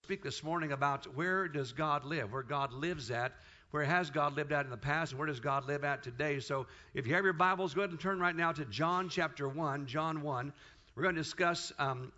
speak this morning about where does God live, where God lives at, where has God lived at in the past, and where does God live at today. So if you have your Bibles, go ahead and turn right now to John chapter 1, John 1. We're going to discuss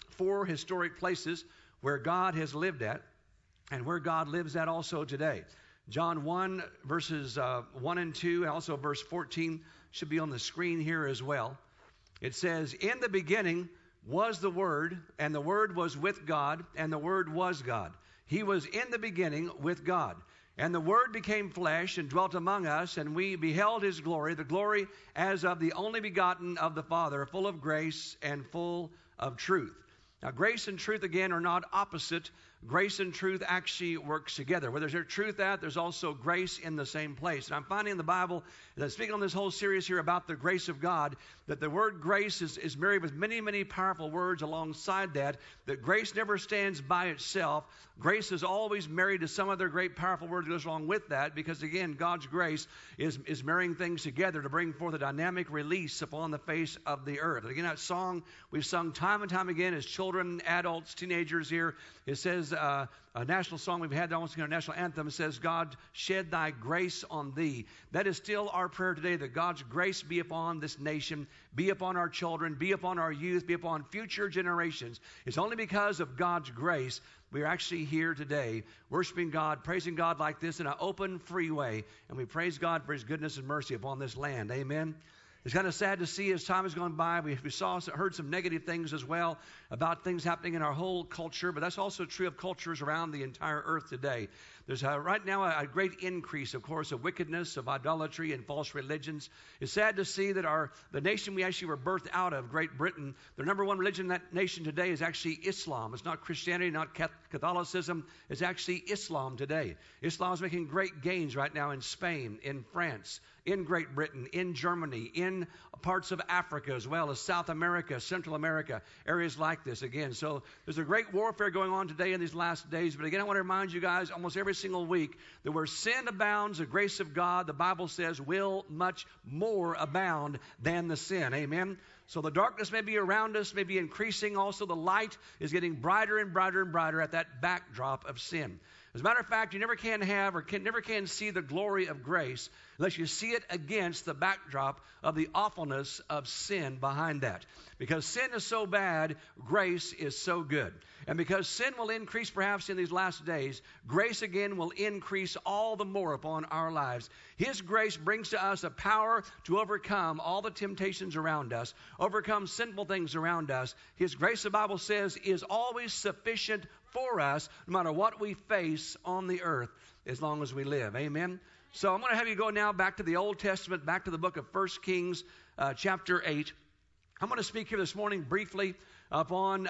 4 historic places where God has lived at and where God lives at also today. John 1, verses 1 and 2, and also verse 14 should be on the screen here as well. It says, "In the beginning was the Word, and the Word was with God, and the Word was God. He was in the beginning with God. And the Word became flesh and dwelt among us, and we beheld His glory, the glory as of the only begotten of the Father, full of grace and full of truth." Now, grace and truth, again, are not opposite. Grace and truth actually works together. Where there's truth at, there's also grace in the same place. And I'm finding in the Bible, as I'm speaking on this whole series here about the grace of God, that the word grace is married with many, many powerful words alongside that grace never stands by itself. Grace is always married to some other great powerful word that goes along with that, because, again, God's grace is marrying things together to bring forth a dynamic release upon the face of the earth. And again, that song we've sung time and time again as children, adults, teenagers here, it says, a national song we've had, almost a national anthem, says, "God, shed thy grace on thee." That is still our prayer today, that God's grace be upon this nation, be upon our children, be upon our youth, be upon future generations. It's only because of God's grace we are actually here today, worshiping God, praising God like this in an open, free way. And we praise God for His goodness and mercy upon this land. Amen. It's kind of sad to see as time has gone by. We heard some negative things as well about things happening in our whole culture, but that's also true of cultures around the entire earth today. There's right now a great increase, of course, of wickedness, of idolatry, and false religions. It's sad to see that the nation we actually were birthed out of, Great Britain, the number one religion in that nation today is actually Islam. It's not Christianity, not Catholicism. It's actually Islam today. Islam is making great gains right now in Spain, in France, in Great Britain, in Germany, in parts of Africa as well as South America, Central America, areas like this again. So there's a great warfare going on today in these last days. But again, I want to remind you guys almost every single week that where sin abounds, the grace of God, the Bible says, will much more abound than the sin. Amen. So the darkness may be around us, may be increasing. Also, the light is getting brighter and brighter and brighter at that backdrop of sin. As a matter of fact, you never can have or never can see the glory of grace unless you see it against the backdrop of the awfulness of sin behind that. Because sin is so bad, grace is so good. And because sin will increase perhaps in these last days, grace again will increase all the more upon our lives. His grace brings to us a power to overcome all the temptations around us, overcome sinful things around us. His grace, the Bible says, is always sufficient for us, no matter what we face on the earth, as long as we live. Amen. So I'm going to have you go now back to the Old Testament, back to the book of 1 Kings, chapter 8. I'm going to speak here this morning briefly upon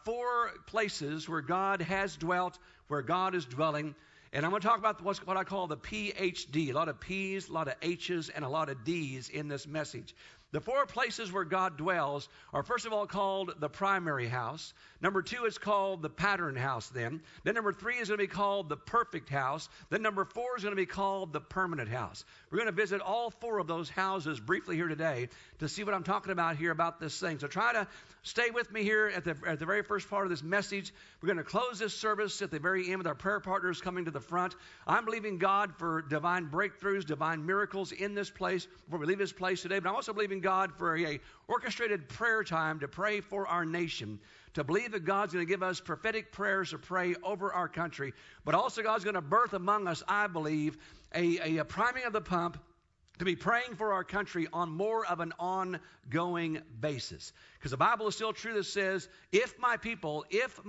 4 places where God has dwelt, where God is dwelling. And I'm going to talk about what I call the PhD, a lot of P's, a lot of H's, and a lot of D's in this message. The 4 places where God dwells are, first of all, called the primary house. Number 2 is called the pattern house then. Then number 3 is going to be called the perfect house. Then number 4 is going to be called the permanent house. We're going to visit all 4 of those houses briefly here today to see what I'm talking about here about this thing. So try to stay with me here at the very first part of this message. We're going to close this service at the very end with our prayer partners coming to the front. I'm believing God for divine breakthroughs, divine miracles in this place before we leave this place today. But I'm also believing God for a orchestrated prayer time to pray for our nation, to believe that God's going to give us prophetic prayers to pray over our country, but also God's going to birth among us, I believe, a priming of the pump to be praying for our country on more of an ongoing basis. Because the Bible is still true that says, if my people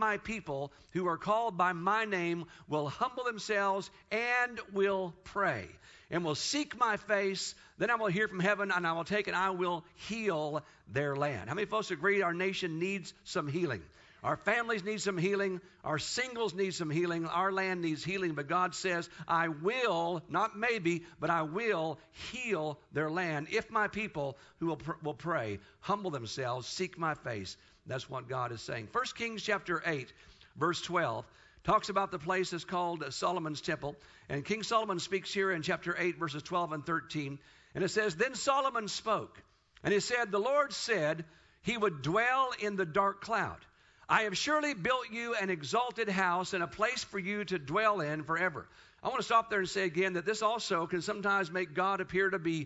who are called by my name will humble themselves and will pray and will seek my face, then I will hear from heaven and I will take and I will heal their land. How many folks agree our nation needs some healing? Our families need some healing. Our singles need some healing. Our land needs healing. But God says, I will, not maybe, but I will heal their land if my people who will pray, humble themselves, seek my face. That's what God is saying. 1 Kings chapter 8, verse 12, talks about the place that's called Solomon's temple. And King Solomon speaks here in chapter 8, verses 12 and 13. And it says, Then Solomon spoke, and he said, The Lord said he would dwell in the dark cloud. I have surely built you an exalted house and a place for you to dwell in forever. I want to stop there and say again that this also can sometimes make God appear to be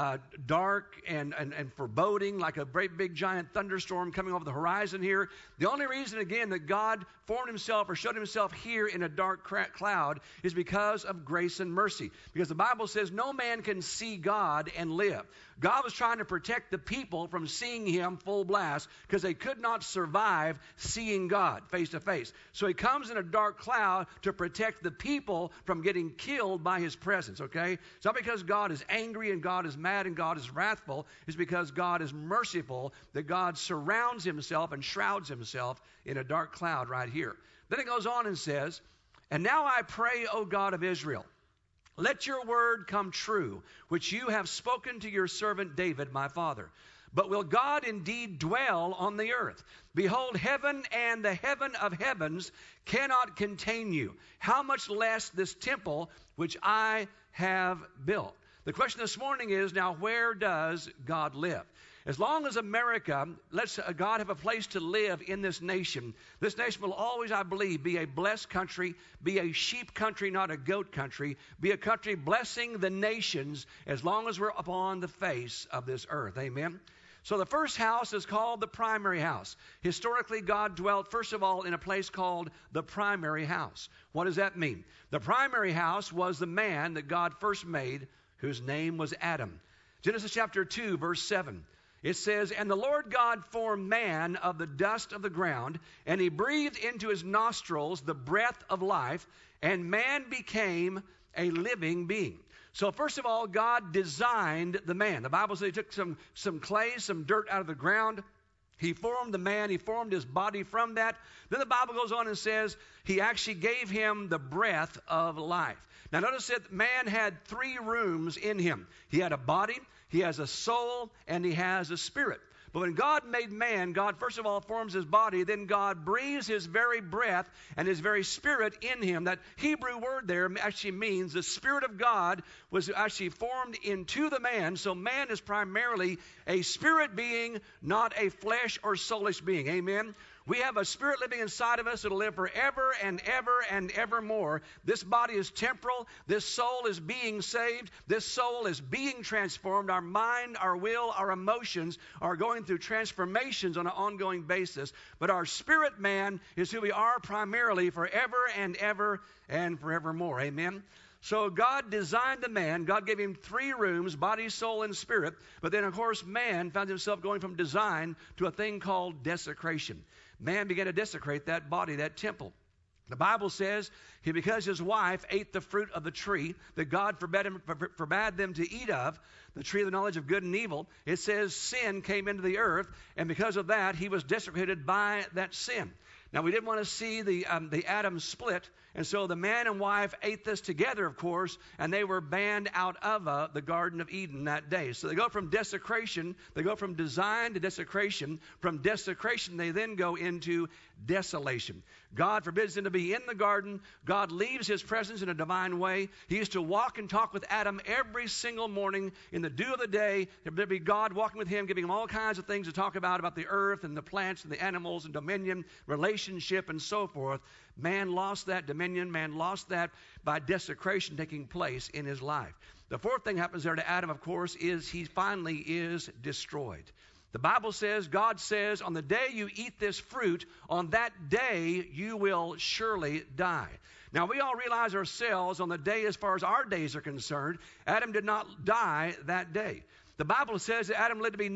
dark and foreboding, like a great big giant thunderstorm coming over the horizon here. The only reason, again, that God formed himself or showed himself here in a dark cloud is because of grace and mercy. Because the Bible says no man can see God and live. God was trying to protect the people from seeing him full blast because they could not survive seeing God face to face. So he comes in a dark cloud to protect the people from getting killed by his presence, okay? It's not because God is angry and God is mad and God is wrathful. It's because God is merciful that God surrounds himself and shrouds himself in a dark cloud right here. Then it goes on and says, and now I pray, O God of Israel, let your word come true, which you have spoken to your servant David, my father. But will God indeed dwell on the earth? Behold, heaven and the heaven of heavens cannot contain you. How much less this temple which I have built? The question this morning is, now where does God live? As long as America lets God have a place to live in this nation will always, I believe, be a blessed country, be a sheep country, not a goat country, be a country blessing the nations as long as we're upon the face of this earth. Amen? So the first house is called the primary house. Historically, God dwelt, first of all, in a place called the primary house. What does that mean? The primary house was the man that God first made, whose name was Adam. Genesis chapter 2, verse 7. It says, and the Lord God formed man of the dust of the ground, and he breathed into his nostrils the breath of life, and man became a living being. So first of all, God designed the man. The Bible says he took some clay, some dirt out of the ground. He formed the man. He formed his body from that. Then the Bible goes on and says he actually gave him the breath of life. Now notice that man had 3 rooms in him. He had a body, he has a soul, and he has a spirit. But when God made man, God first of all forms his body, then God breathes his very breath and his very spirit in him. That Hebrew word there actually means the Spirit of God was actually formed into the man. So man is primarily a spirit being, not a flesh or soulish being. Amen? We have a spirit living inside of us that will live forever and ever and evermore. This body is temporal. This soul is being saved. This soul is being transformed. Our mind, our will, our emotions are going through transformations on an ongoing basis. But our spirit man is who we are primarily forever and ever and forevermore. Amen? So God designed the man. God gave him 3 rooms, body, soul, and spirit. But then, of course, man found himself going from design to a thing called desecration. Man began to desecrate that body, that temple. The Bible says because his wife ate the fruit of the tree that God forbade them to eat of, the tree of the knowledge of good and evil, it says sin came into the earth, and because of that, he was desecrated by that sin. Now, we didn't want to see the atom split, and so the man and wife ate this together, of course, and they were banned out of the Garden of Eden that day. So they go from desecration, they go from design to desecration. From desecration, they then go into desolation. God forbids them to be in the garden. God leaves his presence in a divine way. He used to walk and talk with Adam every single morning in the dew of the day. There'd be God walking with him, giving him all kinds of things to talk about the earth and the plants and the animals and dominion, relationship, and so forth. Man lost that dominion. Man lost that by desecration taking place in his life. The fourth thing happens there to Adam, of course, is he finally is destroyed. The Bible says, God says, on the day you eat this fruit, on that day you will surely die. Now, we all realize ourselves on the day as far as our days are concerned, Adam did not die that day. The Bible says that Adam lived to be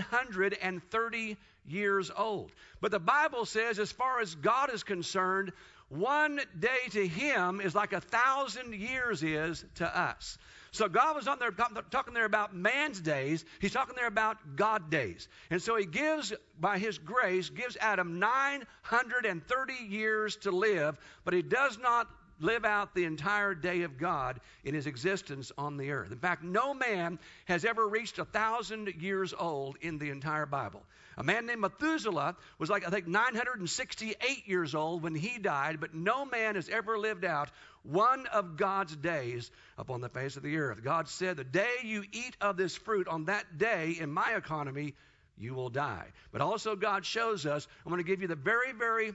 930 years old. But the Bible says, as far as God is concerned, one day to him is like 1,000 years is to us. So God was not there talking there about man's days. He's talking there about God days. And so he gives, by his grace, gives Adam 930 years to live, but he does not live out the entire day of God in his existence on the earth. In fact, no man has ever reached 1,000 years old in the entire Bible. A man named Methuselah was 968 years old when he died, but no man has ever lived out one of God's days upon the face of the earth. God said, the day you eat of this fruit, on that day, in my economy, you will die. But also God shows us, I'm going to give you the very, very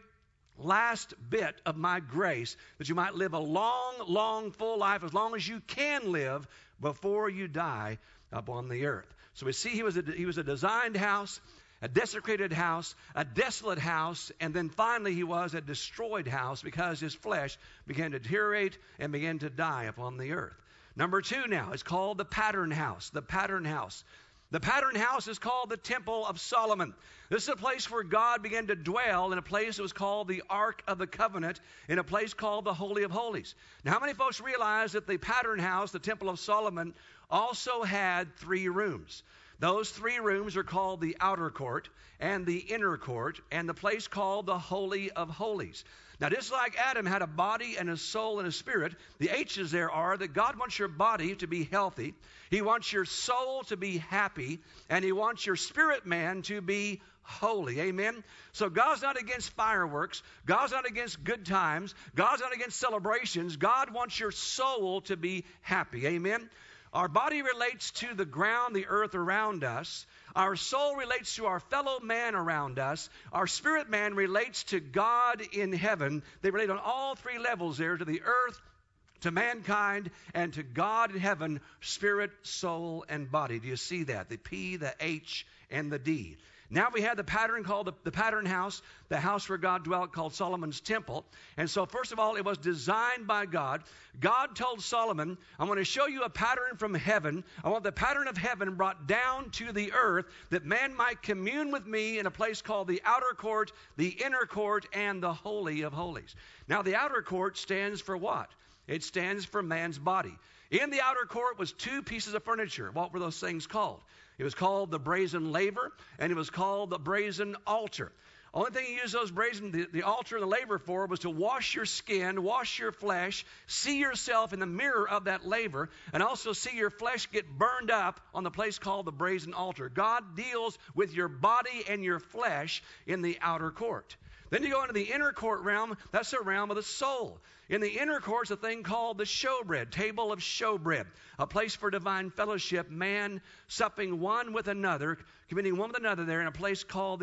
last bit of my grace that you might live a long, long, full life as long as you can live before you die upon the earth. So we see he was a designed house, a desecrated house, a desolate house, and then finally he was a destroyed house because his flesh began to deteriorate and began to die upon the earth. Number 2 now is called the pattern house. The pattern house. The pattern house is called the Temple of Solomon. This is a place where God began to dwell in a place that was called the Ark of the Covenant, in a place called the Holy of Holies. Now, how many folks realize that the pattern house, the Temple of Solomon, also had 3 rooms? Those 3 rooms are called the outer court and the inner court and the place called the Holy of Holies. Now, just like Adam had a body and a soul and a spirit, the H's there are that God wants your body to be healthy, He wants your soul to be happy, and He wants your spirit man to be holy. Amen? So God's not against fireworks. God's not against good times. God's not against celebrations. God wants your soul to be happy. Amen? Our body relates to the ground, the earth around us. Our soul relates to our fellow man around us. Our spirit man relates to God in heaven. They relate on all 3 levels there, to the earth, to mankind, and to God in heaven, spirit, soul, and body. Do you see that? The P, the H, and the D. Now we have the pattern called the pattern house, the house where God dwelt, called Solomon's temple. And so first of all, it was designed by God. God told Solomon, I'm going to show you a pattern from heaven. I want the pattern of heaven brought down to the earth that man might commune with me in a place called the outer court, the inner court, and the Holy of Holies. Now the outer court stands for what? It stands for man's body. In the outer court was 2 pieces of furniture. What were those things called? It was called the brazen laver, and it was called the brazen altar. Only thing you used those the altar and the laver for was to wash your skin, wash your flesh, see yourself in the mirror of that laver, and also see your flesh get burned up on the place called the brazen altar. God deals with your body and your flesh in the outer court. Then you go into the inner court realm. That's the realm of the soul. In the inner court is a thing called the showbread, table of showbread, a place for divine fellowship, man supping one with another, communing one with another there in a place called the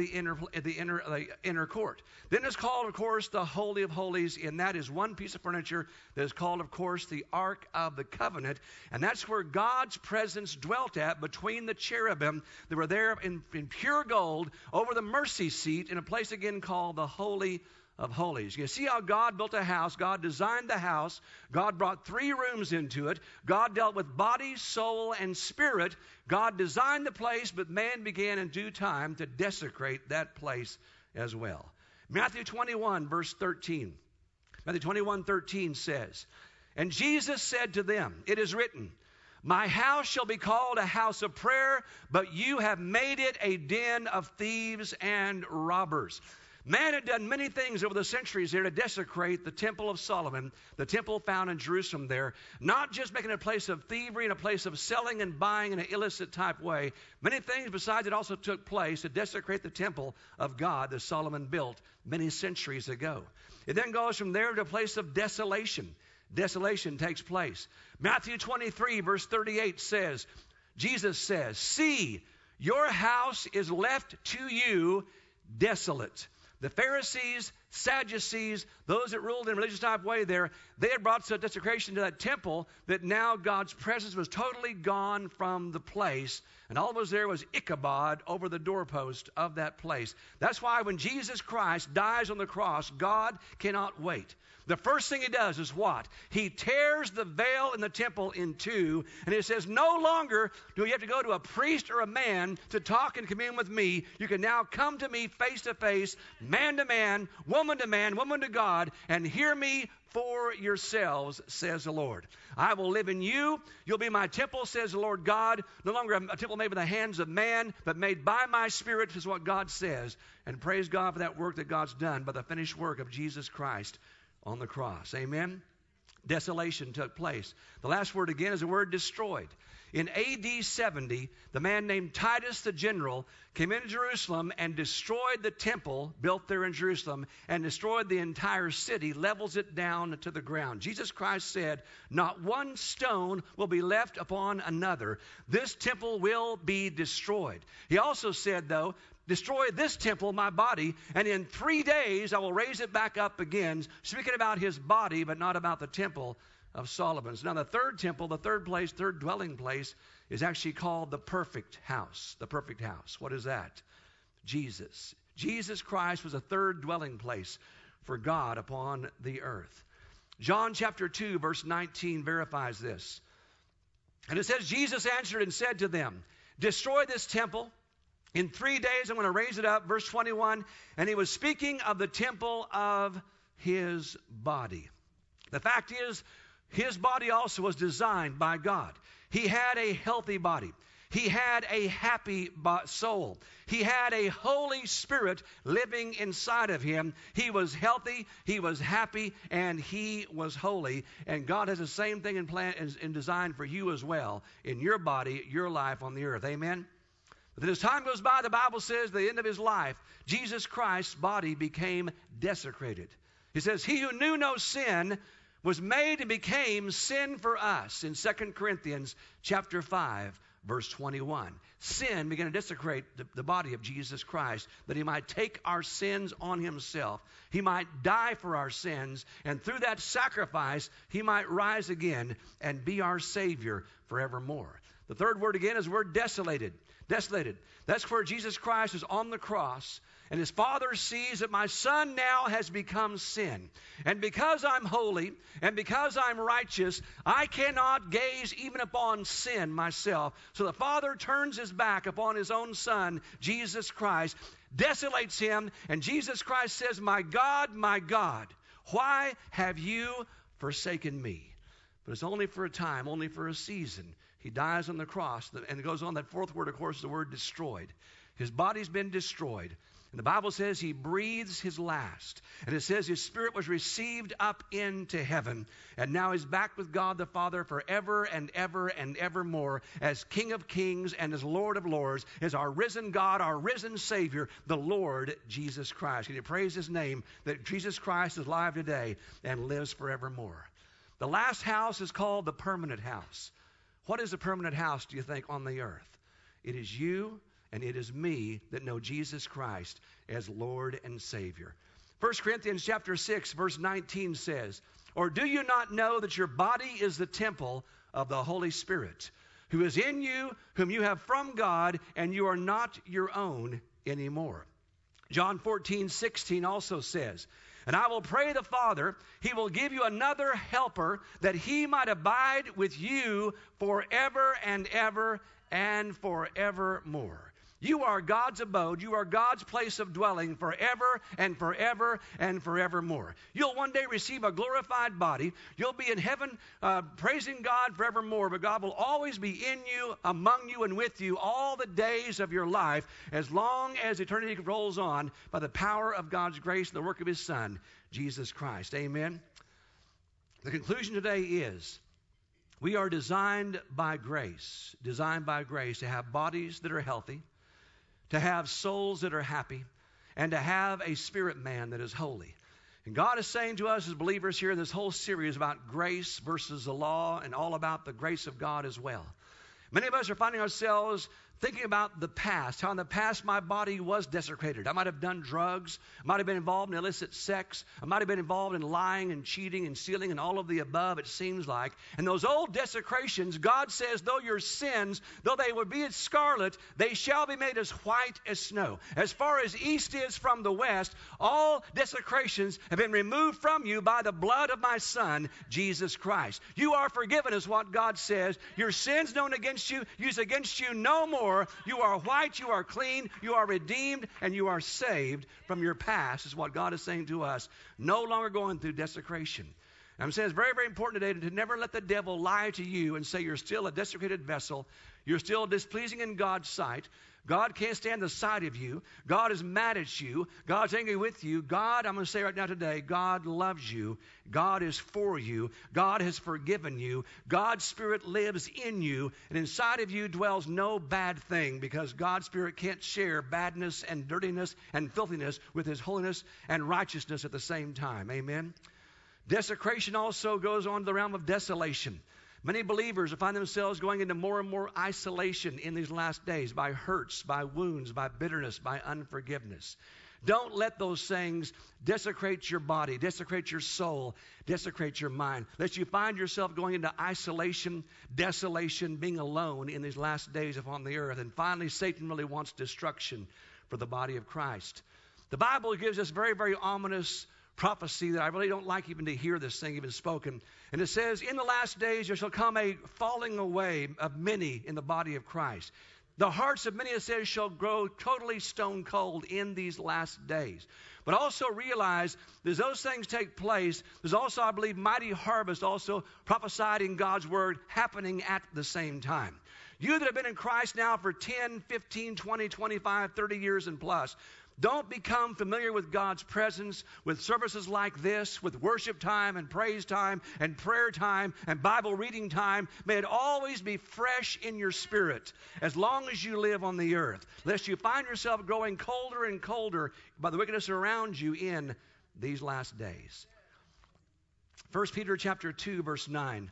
inner court. Then it's called, of course, the Holy of Holies, and that is 1 piece of furniture that is called, of course, the Ark of the Covenant, and that's where God's presence dwelt at between the cherubim that were there in pure gold over the mercy seat in a place again called the Holy of Holies. You see how God built a house. God designed the house. God brought 3 rooms into it. God dealt with body, soul, and spirit. God designed the place, but man began in due time to desecrate that place as well. Matthew 21, verse 13. Matthew 21:13 says, And Jesus said to them, It is written, My house shall be called a house of prayer, but you have made it a den of thieves and robbers. Man had done many things over the centuries there to desecrate the Temple of Solomon, the temple found in Jerusalem there, not just making it a place of thievery and a place of selling and buying in an illicit type way. Many things besides it also took place to desecrate the temple of God that Solomon built many centuries ago. It then goes from there to a place of desolation. Desolation takes place. Matthew 23, verse 38 says, Jesus says, See, your house is left to you desolate. The Pharisees, Sadducees, those that ruled in a religious type way there, they had brought such desecration to that temple that now God's presence was totally gone from the place. And all that was there was Ichabod over the doorpost of that place. That's why when Jesus Christ dies on the cross, God cannot wait. The first thing He does is what? He tears the veil in the temple in 2, and it says, no longer do you have to go to a priest or a man to talk and commune with me. You can now come to me face to face, man to man, woman to God, and hear me for yourselves, says the Lord. I will live in you. You'll be my temple, says the Lord God. No longer a temple made with the hands of man, but made by my Spirit, is what God says. And praise God for that work that God's done by the finished work of Jesus Christ on the cross. Amen? Desolation took place. The last word again is the word destroyed. In AD 70, the man named Titus the general came into Jerusalem and destroyed the temple built there in Jerusalem and destroyed the entire city, levels it down to the ground. Jesus Christ said, not one stone will be left upon another. This temple will be destroyed. He also said, though, destroy this temple, my body, and in 3 days I will raise it back up again, speaking about his body, but not about the temple of Solomon's. Now, the third temple, the third place, third dwelling place, is actually called the perfect house. The perfect house. What is that? Jesus. Jesus Christ was a third dwelling place for God upon the earth. John chapter 2, verse 19 verifies this. And it says, Jesus answered and said to them, destroy this temple. In 3 days I'm going to raise it up. Verse 21, and he was speaking of the temple of his body. The fact is, his body also was designed by God. He had a healthy body. He had a happy soul. He had a Holy Spirit living inside of him. He was healthy, he was happy, and he was holy. And God has the same thing in plan in design for you as well, in your body, your life on the earth. Amen? But then as time goes by, the Bible says, at the end of his life, Jesus Christ's body became desecrated. He says, he who knew no sin was made and became sin for us in 2 Corinthians chapter 5, verse 21. Sin began to desecrate the body of Jesus Christ, that he might take our sins on himself. He might die for our sins, and through that sacrifice, he might rise again and be our Savior forevermore. The third word again is the word desolated. Desolated. That's where Jesus Christ is on the cross, and his Father sees that my Son now has become sin. And because I'm holy and because I'm righteous, I cannot gaze even upon sin myself. So the Father turns his back upon his own Son, Jesus Christ, desolates him, and Jesus Christ says, my God, why have you forsaken me? But it's only for a time, only for a season. He dies on the cross, and it goes on. That fourth word, of course, is the word destroyed. His body's been destroyed. And the Bible says he breathes his last. And it says his spirit was received up into heaven. And now he's back with God the Father forever and ever and evermore as King of kings and as Lord of lords, as our risen God, our risen Savior, the Lord Jesus Christ. Can you praise his name that Jesus Christ is alive today and lives forevermore? The last house is called the permanent house. What is a permanent house, do you think, on the earth? It is you and it is me that know Jesus Christ as Lord and Savior. 1 Corinthians chapter 6, verse 19 says, or do you not know that your body is the temple of the Holy Spirit, who is in you, whom you have from God, and you are not your own anymore? John 14:16 also says, and I will pray the Father, he will give you another helper, that he might abide with you forever and ever and forevermore. You are God's abode. You are God's place of dwelling forever and forever and forevermore. You'll one day receive a glorified body. You'll be in heaven praising God forevermore, but God will always be in you, among you, and with you all the days of your life, as long as eternity rolls on by the power of God's grace and the work of his Son, Jesus Christ. Amen. The conclusion today is, we are designed by grace to have bodies that are healthy, to have souls that are happy, and to have a spirit man that is holy. And God is saying to us as believers here in this whole series about grace versus the law, and all about the grace of God as well. Many of us are finding ourselves thinking about the past, how in the past my body was desecrated. I might have done drugs. I might have been involved in illicit sex. I might have been involved in lying and cheating and stealing and all of the above, it seems like. And those old desecrations, God says, though your sins, though they would be as scarlet, they shall be made as white as snow. As far as east is from the west, all desecrations have been removed from you by the blood of my Son, Jesus Christ. You are forgiven is what God says. Your sins known against you, used against you no more. You are white, you are clean, you are redeemed, and you are saved from your past, is what God is saying to us. No longer going through desecration. I'm saying it's very, very important today to never let the devil lie to you and say you're still a desecrated vessel. You're still displeasing in God's sight. God can't stand the sight of you. God is mad at you. God's angry with you. God, I'm going to say right now today, God loves you. God is for you. God has forgiven you. God's Spirit lives in you. And inside of you dwells no bad thing, because God's Spirit can't share badness and dirtiness and filthiness with His holiness and righteousness at the same time. Amen. Desecration also goes on to the realm of desolation. Many believers find themselves going into more and more isolation in these last days by hurts, by wounds, by bitterness, by unforgiveness. Don't let those things desecrate your body, desecrate your soul, desecrate your mind. Lest you find yourself going into isolation, desolation, being alone in these last days upon the earth. And finally, Satan really wants destruction for the body of Christ. The Bible gives us very, very ominous prophecy that I really don't like even to hear this thing even spoken. And it says, in the last days there shall come a falling away of many in the body of Christ. The hearts of many, it says, shall grow totally stone cold in these last days. But also realize that as those things take place, there's also, I believe, mighty harvest also prophesied in God's word happening at the same time. You that have been in Christ now for 10, 15, 20, 25, 30 years and plus, don't become familiar with God's presence, with services like this, with worship time and praise time and prayer time and Bible reading time. May it always be fresh in your spirit as long as you live on the earth, lest you find yourself growing colder and colder by the wickedness around you in these last days. 1 Peter chapter 2, verse 9,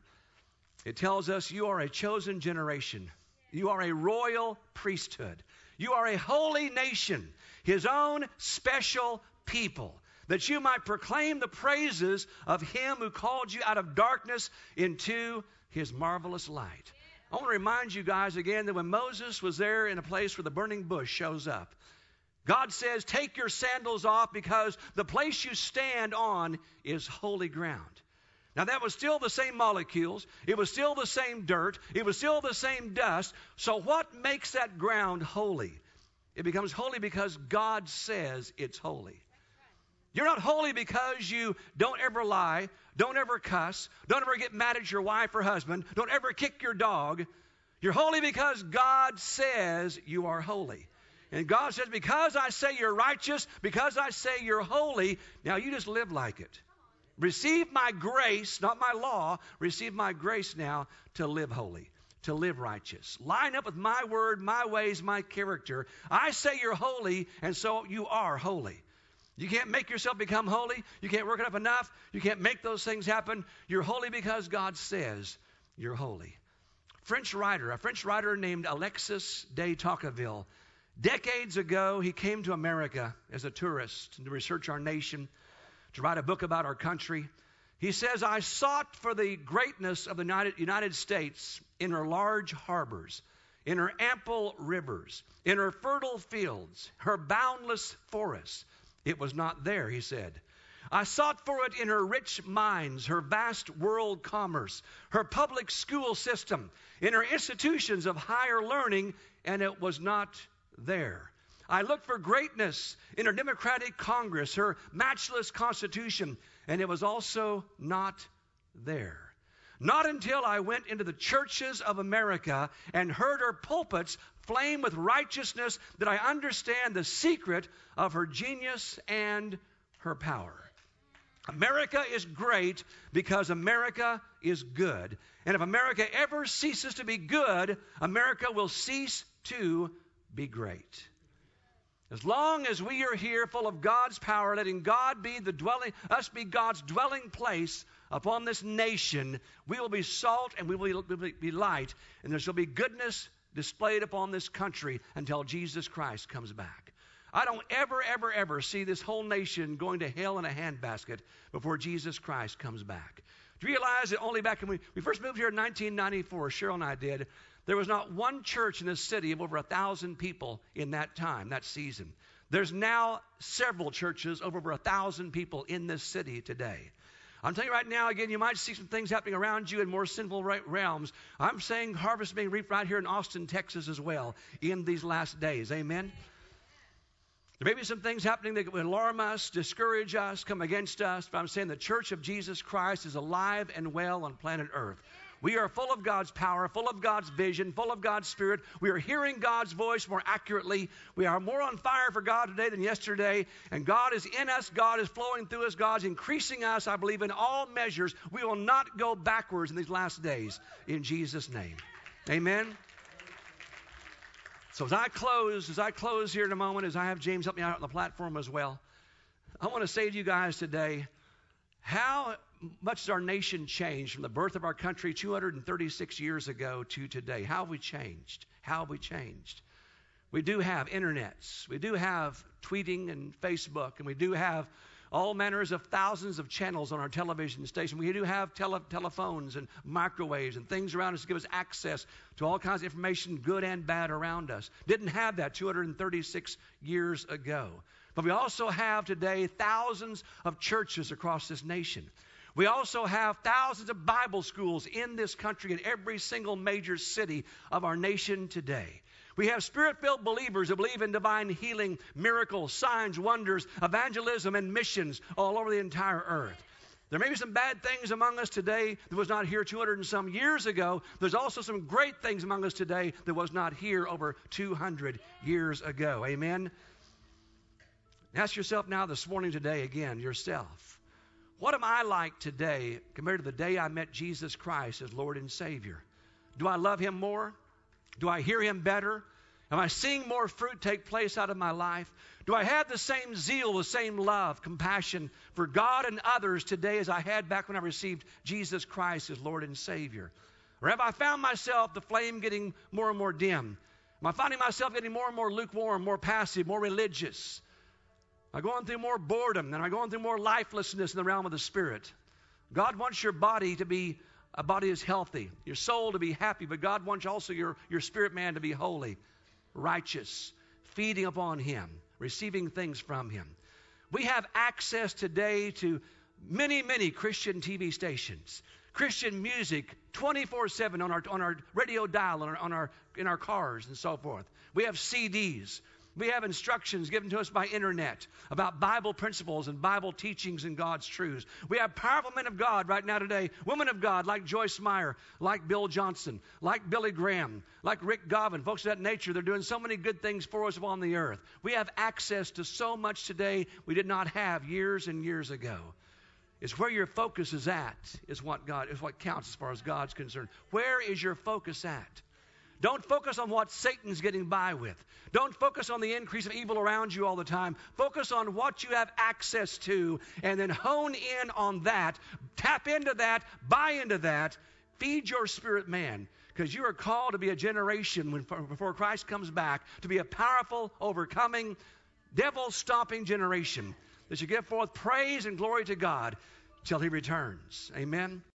it tells us you are a chosen generation. You are a royal priesthood. You are a holy nation, His own special people, that you might proclaim the praises of Him who called you out of darkness into His marvelous light. I want to remind you guys again that when Moses was there in a place where the burning bush shows up, God says, take your sandals off because the place you stand on is holy ground. Now, that was still the same molecules. It was still the same dirt. It was still the same dust. So what makes that ground holy? It becomes holy because God says it's holy. You're not holy because you don't ever lie, don't ever cuss, don't ever get mad at your wife or husband, don't ever kick your dog. You're holy because God says you are holy. And God says, because I say you're righteous, because I say you're holy, now you just live like it. Receive my grace, not my law. Receive my grace now to live holy, to live righteous. Line up with my word, my ways, my character. I say you're holy, and so you are holy. You can't make yourself become holy. You can't work it up enough. You can't make those things happen. You're holy because God says you're holy. A French writer named Alexis de Tocqueville, decades ago, he came to America as a tourist to research our nation, to write a book about our country. He says, I sought for the greatness of the United States in her large harbors, in her ample rivers, in her fertile fields, her boundless forests. It was not there, he said. I sought for it in her rich mines, her vast world commerce, her public school system, in her institutions of higher learning, and it was not there. I looked for greatness in her democratic Congress, her matchless Constitution, and it was also not there. Not until I went into the churches of America and heard her pulpits flame with righteousness did I understand the secret of her genius and her power. America is great because America is good. And if America ever ceases to be good, America will cease to be great. As long as we are here full of God's power, letting God be us be God's dwelling place upon this nation, we will be salt and we will be light, and there shall be goodness displayed upon this country until Jesus Christ comes back. I don't ever see this whole nation going to hell in a handbasket before Jesus Christ comes back. Do you realize that only back when we first moved here in 1994, Cheryl and I did, there was not one church in this city of over 1,000 people in that time, that season. There's now several churches of over 1,000 people in this city today. I'm telling you right now, again, you might see some things happening around you in more sinful realms. I'm saying harvest being reaped right here in Austin, Texas as well in these last days. Amen? There may be some things happening that would alarm us, discourage us, come against us, but I'm saying the church of Jesus Christ is alive and well on planet Earth. We are full of God's power, full of God's vision, full of God's Spirit. We are hearing God's voice more accurately. We are more on fire for God today than yesterday. And God is in us. God is flowing through us. God's increasing us, I believe, in all measures. We will not go backwards in these last days in Jesus' name. Amen. So as I close here in a moment, as I have James help me out on the platform as well, I want to say to you guys today, how much has our nation changed from the birth of our country 236 years ago to today? How have we changed? How have we changed? We do have internets. We do have tweeting and Facebook, and we do have all manners of thousands of channels on our television station. We do have telephones and microwaves and things around us to give us access to all kinds of information, good and bad, around us. Didn't have that 236 years ago. But we also have today thousands of churches across this nation. We also have thousands of Bible schools in this country, in every single major city of our nation today. We have Spirit-filled believers who believe in divine healing, miracles, signs, wonders, evangelism, and missions all over the entire earth. There may be some bad things among us today that was not here 200 and some years ago. There's also some great things among us today that was not here over 200 years ago. Amen? Ask yourself now this morning, today, again, yourself. What am I like today compared to the day I met Jesus Christ as Lord and Savior? Do I love Him more? Do I hear Him better? Am I seeing more fruit take place out of my life? Do I have the same zeal, the same love, compassion for God and others today as I had back when I received Jesus Christ as Lord and Savior? Or have I found myself, the flame getting more and more dim? Am I finding myself getting more and more lukewarm, more passive, more religious? Am I going through more boredom? Am I going through more lifelessness in the realm of the Spirit? God wants your body to be a body that's healthy, your soul to be happy, but God wants also your spirit man to be holy, righteous, feeding upon Him, receiving things from Him. We have access today to many, many Christian TV stations, Christian music 24/7 on our radio dial, in our cars and so forth. We have CDs. We have instructions given to us by internet about Bible principles and Bible teachings and God's truths. We have powerful men of God right now today, women of God like Joyce Meyer, like Bill Johnson, like Billy Graham, like Rick Govin, folks of that nature. They're doing so many good things for us upon the earth. We have access to so much today we did not have years and years ago. It's where your focus is at is what counts as far as God's concerned. Where is your focus at? Don't focus on what Satan's getting by with. Don't focus on the increase of evil around you all the time. Focus on what you have access to and then hone in on that. Tap into that. Buy into that. Feed your spirit man, because you are called to be a generation before Christ comes back, to be a powerful, overcoming, devil-stomping generation that should give forth praise and glory to God till He returns. Amen.